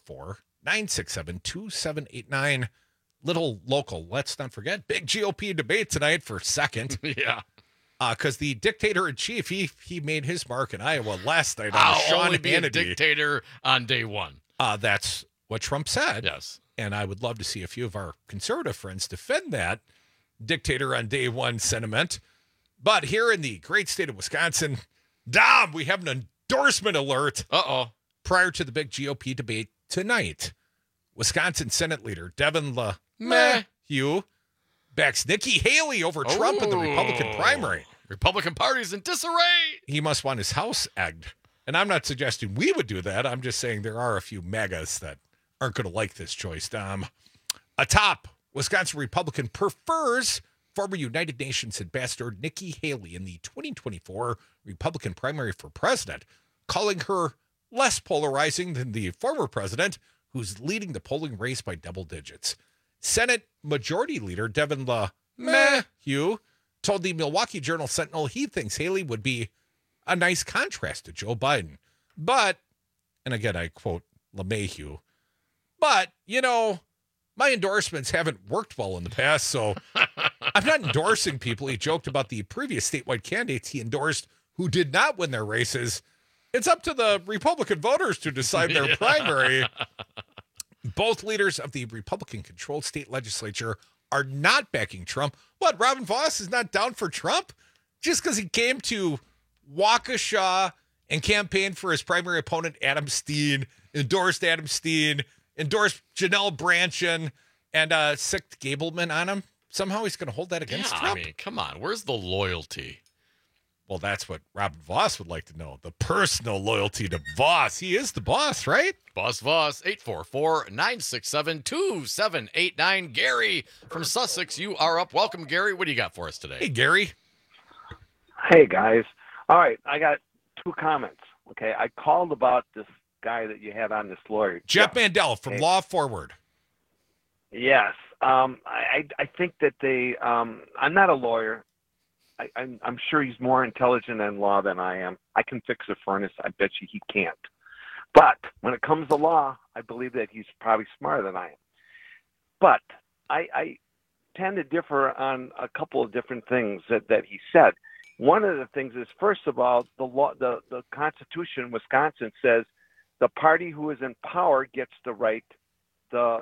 844-967-2789. Little local. Let's not forget, big GOP debate tonight for second. Yeah. Because the dictator-in-chief, he made his mark in Iowa last night on Sean only be Hannity. a dictator on day one. That's what Trump said. Yes. And I would love to see a few of our conservative friends defend that dictator on day one sentiment. But here in the great state of Wisconsin, Dom, we have an endorsement alert. Uh-oh. Prior to the big GOP debate tonight, Wisconsin Senate Leader Devin LeMahieu backs Nikki Haley over Trump in the Republican primary. Republican Party's in disarray. He must want his house egged. And I'm not suggesting we would do that. I'm just saying there are a few MAGAs that aren't going to like this choice, Dom. Atop, Wisconsin Republican prefers former United Nations Ambassador Nikki Haley in the 2024 Republican primary for president, calling her less polarizing than the former president, who's leading the polling race by double digits. Senate Majority Leader Devin LeMahieu told the Milwaukee Journal-Sentinel he thinks Haley would be a nice contrast to Joe Biden. But, and again, I quote LeMahieu, but, you know, my endorsements haven't worked well in the past, so I'm not endorsing people. He joked about the previous statewide candidates he endorsed who did not win their races. It's up to the Republican voters to decide their primary. Both leaders of the Republican-controlled state legislature are not backing Trump. What, Robin Vos is not down for Trump? Just because he came to Waukesha and campaigned for his primary opponent, Adam Steen, endorsed Adam Steen, endorsed Janelle Brandtjen, and sicked Gableman on him? Somehow he's going to hold that against Trump? I mean, come on. Where's the loyalty? Well, that's what Robin Vos would like to know. The personal loyalty to Vos. He is the boss, right? Boss Voss, 844-967-2789. Gary from Sussex, you are up. Welcome, Gary. What do you got for us today? Hey, Gary. Hey, guys. All right, I got two comments. Okay, I called about this guy that you had on, this lawyer. Jeff Mandel from Law Forward. Yes. I think that I'm not a lawyer. I'm sure he's more intelligent in law than I am. I can fix a furnace. I bet you he can't. But when it comes to law, I believe that he's probably smarter than I am. But I tend to differ on a couple of different things that he said. One of the things is, first of all, the Constitution in Wisconsin says the party who is in power gets the right, the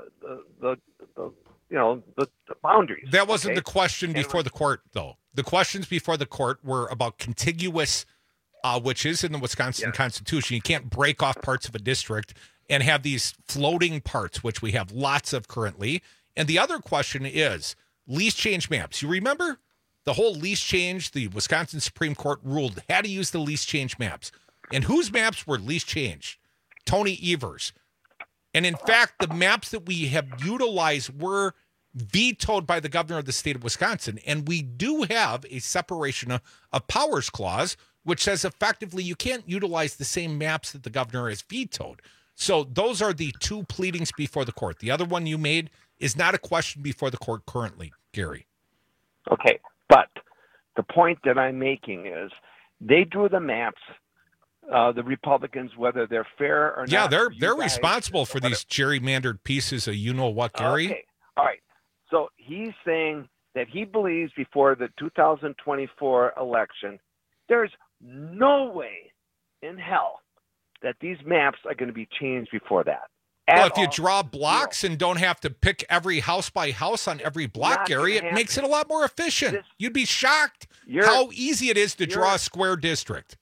boundaries. That wasn't the question before the court, though. The questions before the court were about contiguous, which is in the Wisconsin Constitution. You can't break off parts of a district and have these floating parts, which we have lots of currently. And the other question is lease change maps. You remember the whole lease change? The Wisconsin Supreme Court ruled had to use the lease change maps. And whose maps were lease changed? Tony Evers. And in fact, the maps that we have utilized were vetoed by the governor of the state of Wisconsin. And we do have a separation of powers clause, which says effectively you can't utilize the same maps that the governor has vetoed. So those are the two pleadings before the court. The other one you made is not a question before the court currently, Gary. Okay, but the point that I'm making is they drew the maps, the Republicans, whether they're fair or not. Yeah, they're responsible for these gerrymandered pieces of you-know-what, Gary. Okay, all right. So he's saying that he believes before the 2024 election, there's no way in hell that these maps are going to be changed before that. Well, if you draw blocks and don't have to pick every house by house on every block, Gary, it makes it a lot more efficient. You'd be shocked how easy it is to draw a square district.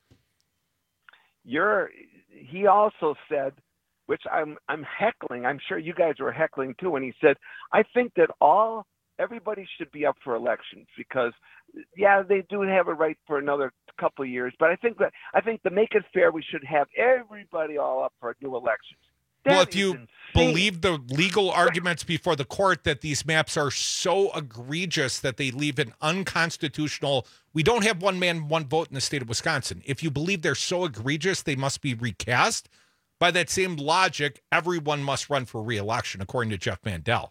He also said, which I'm heckling, I'm sure you guys were heckling too, when he said, I think that everybody should be up for elections because, yeah, they do have a right for another couple of years, but I think to make it fair, we should have everybody all up for new elections. Well, if you believe the legal arguments before the court that these maps are so egregious that they leave an unconstitutional, we don't have one man, one vote in the state of Wisconsin. If you believe they're so egregious, they must be recast. By that same logic, everyone must run for re-election, according to Jeff Mandel.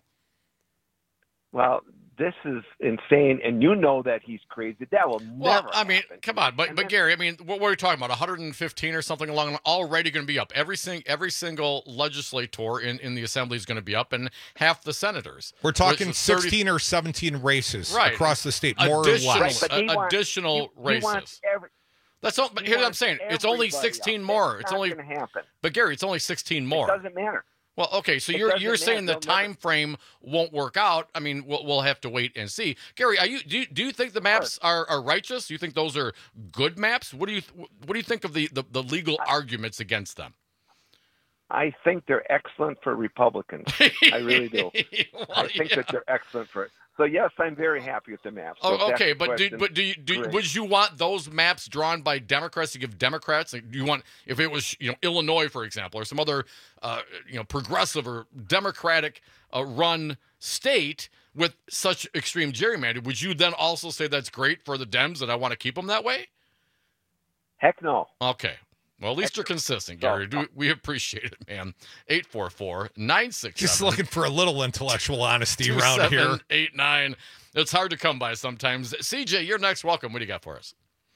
Well, this is insane, and you know that he's crazy. That will never happen. Come on, but Gary, what were we talking about? 115 or something already going to be up. Every single legislator in the assembly is going to be up, and half the senators. We're talking 16 or 17 races across the state, more or less. Additional races. That's all. But here's what I'm saying: it's only 16 more. It's only going to happen. But Gary, it's only 16 more. It doesn't matter. Well, okay, so you're saying the time frame won't work out. I mean, we'll have to wait and see. Gary, do you think the maps are righteous? Do you think those are good maps? What do you think of the legal arguments against them? I think they're excellent for Republicans. I really do. I think that they're excellent for it. So yes, I'm very happy with the maps. So okay, but would you want those maps drawn by Democrats to give Democrats? Do you want, if it was Illinois, for example, or some other progressive or Democratic run state with such extreme gerrymandering, would you then also say that's great for the Dems and I want to keep them that way? Heck no. Okay. Well, at least you're consistent, Gary. We appreciate it, man. 844-967. Just looking for a little intellectual honesty around here. 2789. It's hard to come by sometimes. CJ, you're next. Welcome. What do you got for us?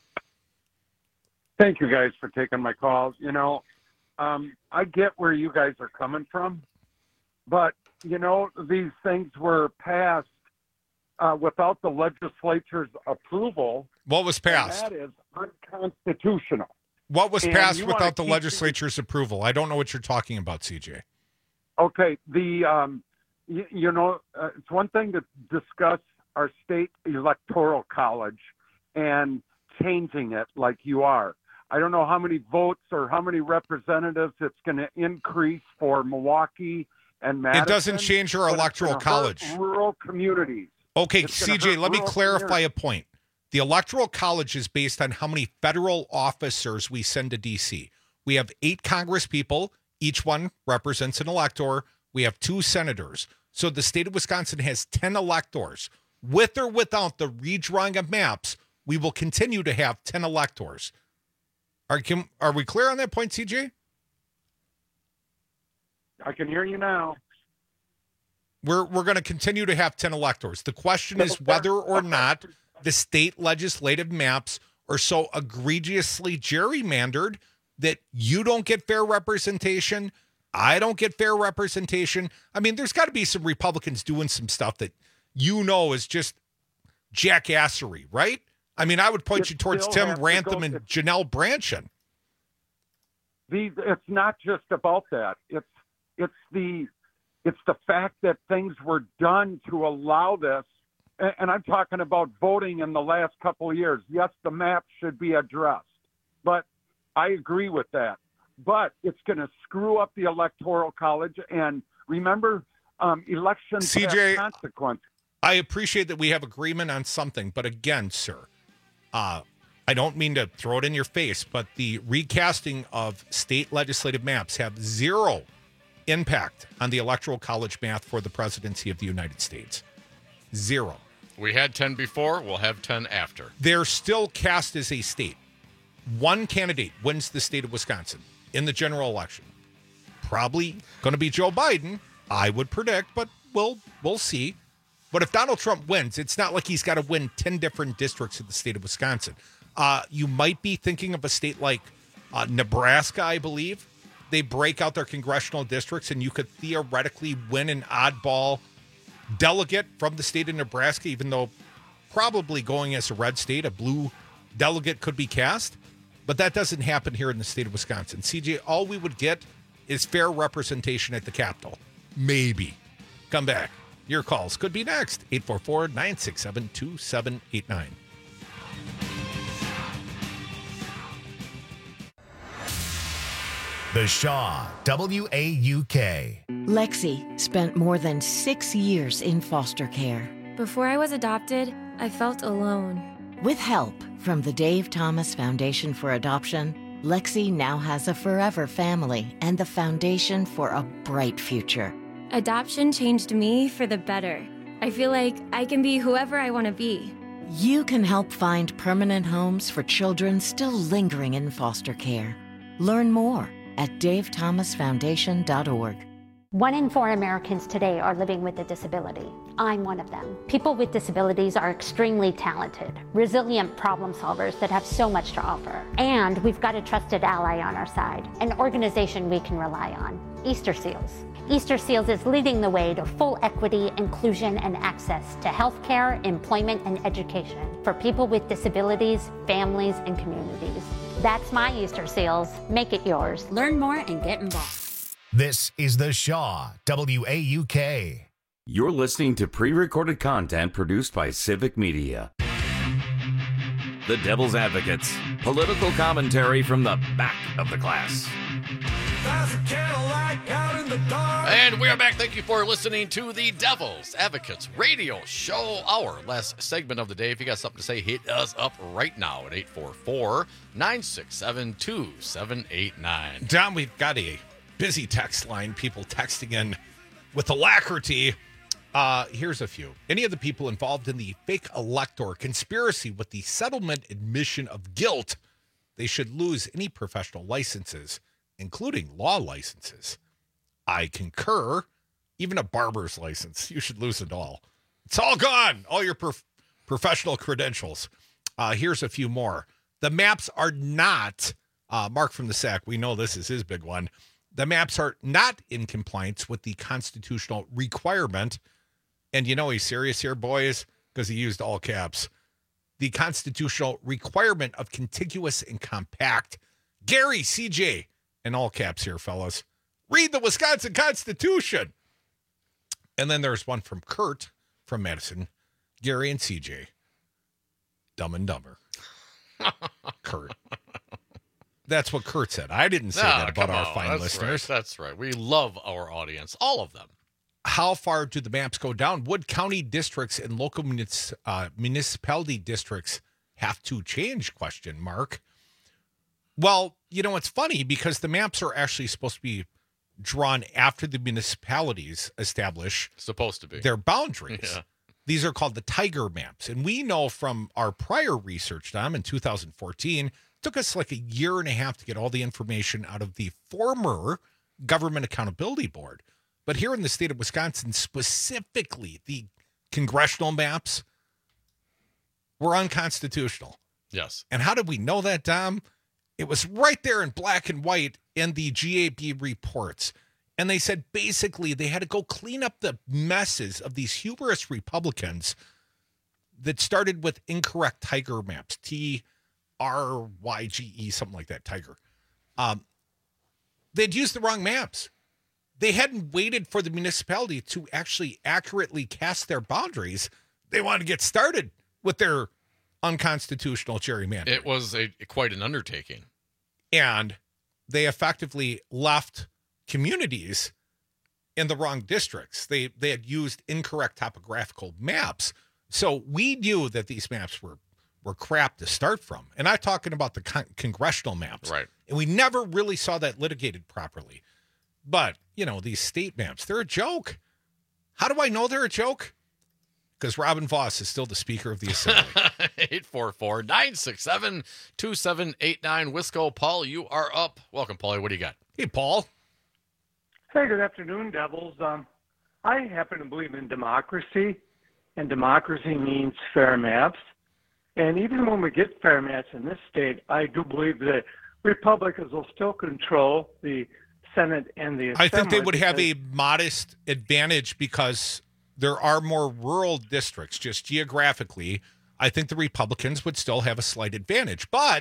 Thank you guys for taking my calls. I get where you guys are coming from, but, these things were passed without the legislature's approval. What was passed? And that is unconstitutional. What was passed without the legislature's approval? I don't know what you're talking about, CJ. Okay, it's one thing to discuss our state electoral college and changing it like you are. I don't know how many votes or how many representatives it's going to increase for Milwaukee and Madison. It doesn't change our electoral college. Rural communities. Okay, CJ, let me clarify a point. The Electoral College is based on how many federal officers we send to D.C. We have 8 Congress people. Each one represents an elector. We have 2 senators. So the state of Wisconsin has 10 electors. With or without the redrawing of maps, we will continue to have 10 electors. Are we clear on that point, CJ? I can hear you now. We're going to continue to have 10 electors. The question is whether or not the state legislative maps are so egregiously gerrymandered that you don't get fair representation, I don't get fair representation. I mean, there's got to be some Republicans doing some stuff that is just jackassery, right? I mean, I would point you towards Tim Rantham and Janelle Branchen. It's not just about that. It's the fact that things were done to allow this. And I'm talking about voting in the last couple of years. Yes, the map should be addressed, but I agree with that. But it's going to screw up the Electoral College. And remember, elections have consequences. I appreciate that we have agreement on something. But again, sir, I don't mean to throw it in your face, but the recasting of state legislative maps have zero impact on the Electoral College math for the presidency of the United States. Zero. We had 10 before. We'll have 10 after. They're still cast as a state. One candidate wins the state of Wisconsin in the general election. Probably going to be Joe Biden, I would predict, but we'll see. But if Donald Trump wins, it's not like he's got to win 10 different districts in the state of Wisconsin. You might be thinking of a state like Nebraska, I believe. They break out their congressional districts, and you could theoretically win an oddball delegate from the state of Nebraska, even though probably going as a red state, a blue delegate could be cast. But that doesn't happen here in the state of Wisconsin. CJ, all we would get is fair representation at the Capitol. Maybe. Come back. Your calls could be next. 844-967-2789. The Shaw, WAUK. Lexi spent more than 6 years in foster care. Before I was adopted, I felt alone. With help from the Dave Thomas Foundation for Adoption, Lexi now has a forever family and the foundation for a bright future. Adoption changed me for the better. I feel like I can be whoever I want to be. You can help find permanent homes for children still lingering in foster care. Learn more at davethomasfoundation.org. 1 in 4 Americans today are living with a disability. I'm one of them. People with disabilities are extremely talented, resilient problem solvers that have so much to offer. And we've got a trusted ally on our side, an organization we can rely on, Easter Seals. Easter Seals is leading the way to full equity, inclusion, and access to healthcare, employment, and education for people with disabilities, families, and communities. That's my Easter Seals. Make it yours. Learn more and get involved. This is The Shaw, WAUK. You're listening to pre-recorded content produced by Civic Media. The Devil's Advocates. Political commentary from the back of the class. And we are back. Thank you for listening to the Devil's Advocates radio show, our last segment of the day. If you got something to say, hit us up right now at 844-967-2789. Don, we've got a busy text line, people texting in with alacrity. Here's a few. Any of the people involved in the fake elector conspiracy with the settlement admission of guilt, they should lose any professional licenses, including law licenses. I concur. Even a barber's license, you should lose it all. It's all gone. All your professional credentials. Here's a few more. The maps are not, Mark from the SAC, we know this is his big one. The maps are not in compliance with the constitutional requirement. And you know he's serious here, boys, because he used all caps. The constitutional requirement of contiguous and compact. Gary, CJ, in all caps here, fellas. Read the Wisconsin Constitution. And then there's one from Kurt from Madison. Gary and CJ. Dumb and Dumber. Kurt. That's what Kurt said. I didn't say that about our fine listeners. Right, that's right. We love our audience, all of them. How far do the maps go down? Would county districts and local municipality districts have to change? Question mark. Well, you know, it's funny because the maps are actually supposed to be drawn after the municipalities establish their boundaries. Yeah. These are called the Tiger maps. And we know from our prior research, Dom, in 2014, it took us like a year and a half to get all the information out of the former Government Accountability Board. But here in the state of Wisconsin, specifically, the congressional maps were unconstitutional. Yes. And how did we know that, Dom? It was right there in black and white in the GAB reports. And they said basically they had to go clean up the messes of these hubris Republicans that started with incorrect Tiger maps, TRYGE, something like that, Tiger. They'd used the wrong maps. They hadn't waited for the municipality to actually accurately cast their boundaries. They wanted to get started with their unconstitutional gerrymandering. It was quite an undertaking. And they effectively left communities in the wrong districts. They had used incorrect topographical maps. So we knew that these maps were crap to start from. And I'm talking about the congressional maps. Right. And we never really saw that litigated properly. But, you know, these state maps, they're a joke. How do I know they're a joke? Because Robin Voss is still the Speaker of the Assembly. 844-967-2789. Wisco, Paul, you are up. Welcome, Paulie. What do you got? Hey, Paul. Hey, good afternoon, Devils. I happen to believe in democracy, and democracy means fair maps. And even when we get fair maps in this state, I do believe that Republicans will still control the Senate and the Assembly. I think they would have a modest advantage because there are more rural districts, just geographically. I think the Republicans would still have a slight advantage. But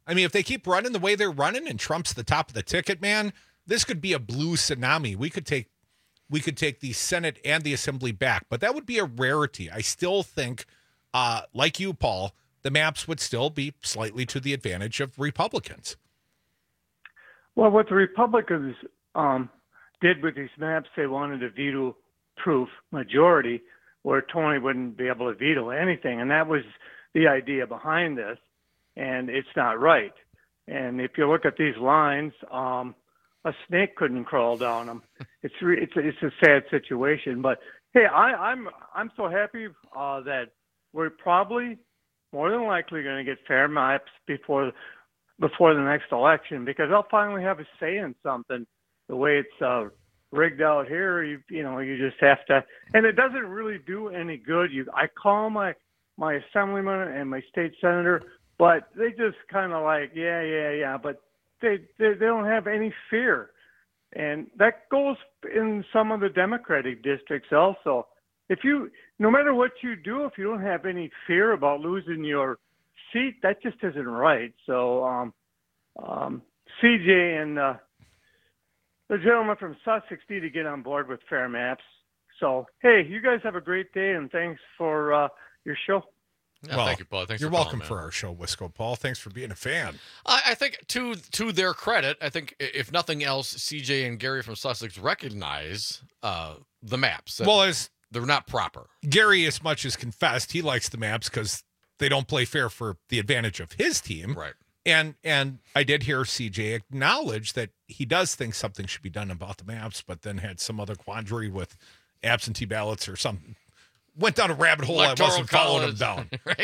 I mean, if they keep running the way they're running and Trump's the top of the ticket, man, this could be a blue tsunami. We could take the Senate and the Assembly back, but that would be a rarity. I still think, like you, Paul, the maps would still be slightly to the advantage of Republicans. Well, what the Republicans did with these maps, they wanted a veto-proof majority where Tony wouldn't be able to veto anything, and that was the idea behind this, and it's not right. And if you look at these lines, a snake couldn't crawl down them. It's a sad situation, but hey, I'm so happy that we're probably more than likely going to get fair maps before the next election, because I'll finally have a say in something. The way it's rigged out here, you just have to, and it doesn't really do any good. I call my assemblyman and my state senator, but they just kind of like, yeah, but they don't have any fear. And that goes in some of the Democratic districts also. No matter what you do, if you don't have any fear about losing your seat, that just isn't right. So CJ and the gentleman from Sussex need to get on board with fair maps. So, hey, you guys have a great day, and thanks for your show. Yeah, well, thank you, Paul. Thanks. You're for welcome calling, for our show, Wisco. Paul, thanks for being a fan. I think to their credit, I think if nothing else, CJ and Gary from Sussex recognize the maps. Well, as they're not proper. Gary, as much as confessed, he likes the maps because they don't play fair for the advantage of his team. Right. And I did hear CJ acknowledge that he does think something should be done about the maps, but then had some other quandary with absentee ballots or something. Went down a rabbit hole. Electoral I wasn't following him down.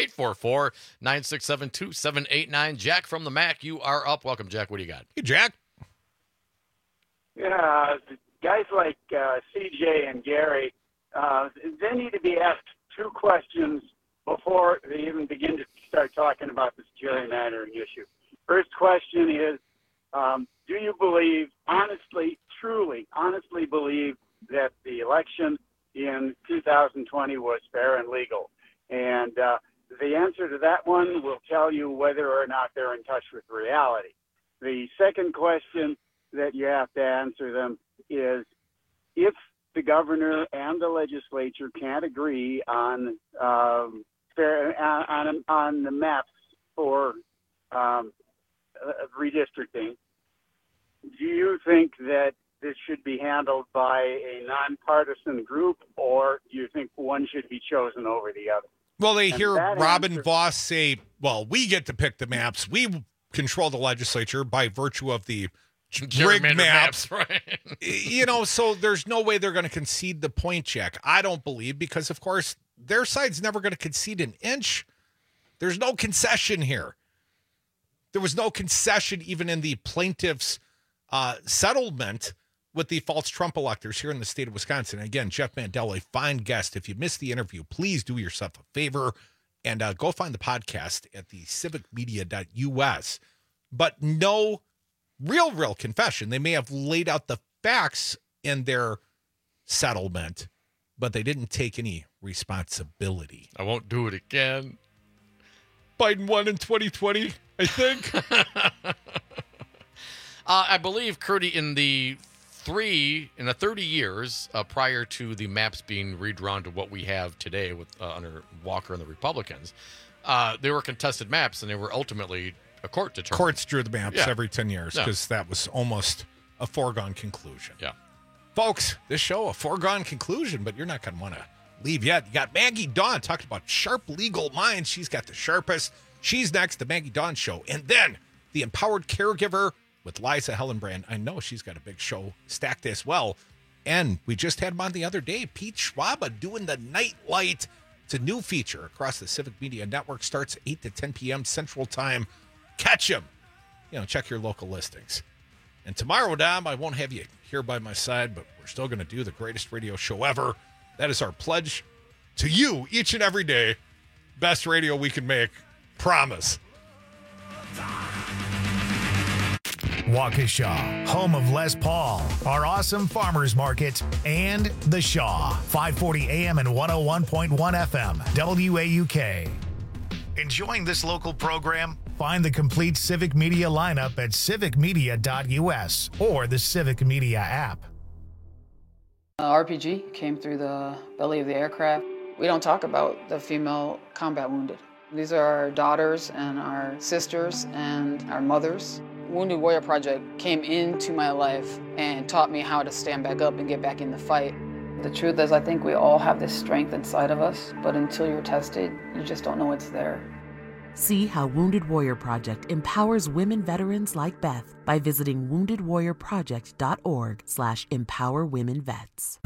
844-967-2789. Jack from the Mac, you are up. Welcome, Jack. What do you got? Hey, Jack. Yeah, guys like CJ and Gary, they need to be asked two questions before they even begin to start talking about this gerrymandering issue. First question is, do you believe, honestly believe that the election in 2020 was fair and legal? And the answer to that one will tell you whether or not they're in touch with reality. The second question that you have to answer them is, if the governor and the legislature can't agree on the maps for redistricting, do you think that this should be handled by a nonpartisan group, or do you think one should be chosen over the other? Well, they hear Robin Vos say, well, we get to pick the maps. We control the legislature by virtue of the rigged maps. Right. So there's no way they're going to concede the point, Jack. I don't believe, because, of course, their side's never going to concede an inch. There's no concession here. There was no concession even in the plaintiff's settlement with the false Trump electors here in the state of Wisconsin. Again, Jeff Mandel, a fine guest. If you missed the interview, please do yourself a favor and go find the podcast at the civicmedia.us. But no real confession. They may have laid out the facts in their settlement, but they didn't take any responsibility. I won't do it again. Biden won in 2020, I think. I believe, Curdy, in the 30 years prior to the maps being redrawn to what we have today with under Walker and the Republicans, they were contested maps, and they were ultimately a court determined. Courts drew the maps every 10 years because that was almost a foregone conclusion. Yeah. Folks, this show, a foregone conclusion, but you're not going to want to leave yet. You got Maggie Dawn talking about sharp legal minds. She's got the sharpest. She's next, the Maggie Dawn Show. And then the Empowered Caregiver with Liza Hellenbrand. I know she's got a big show stacked as well. And we just had him on the other day, Pete Schwaba doing the Night Light. It's a new feature across the Civic Media Network. Starts 8 to 10 p.m. Central Time. Catch him. Check your local listings. And tomorrow, Dom, I won't have you here by my side, but we're still going to do the greatest radio show ever. That is our pledge to you each and every day. Best radio we can make. Promise. Waukesha, home of Les Paul, our awesome farmers market, and The Shaw, 540 AM and 101.1 FM, WAUK. Enjoying this local program? Find the complete Civic Media lineup at civicmedia.us or the Civic Media app. RPG came through the belly of the aircraft. We don't talk about the female combat wounded. These are our daughters and our sisters and our mothers. Wounded Warrior Project came into my life and taught me how to stand back up and get back in the fight. The truth is, I think we all have this strength inside of us, but until you're tested, you just don't know it's there. See how Wounded Warrior Project empowers women veterans like Beth by visiting woundedwarriorproject.org/empowerwomenvets.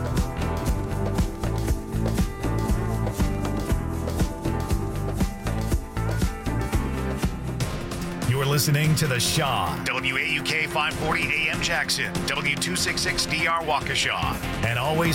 You're listening to The Shaw, WAUK 540 AM Jackson, W266DR Waukesha, and always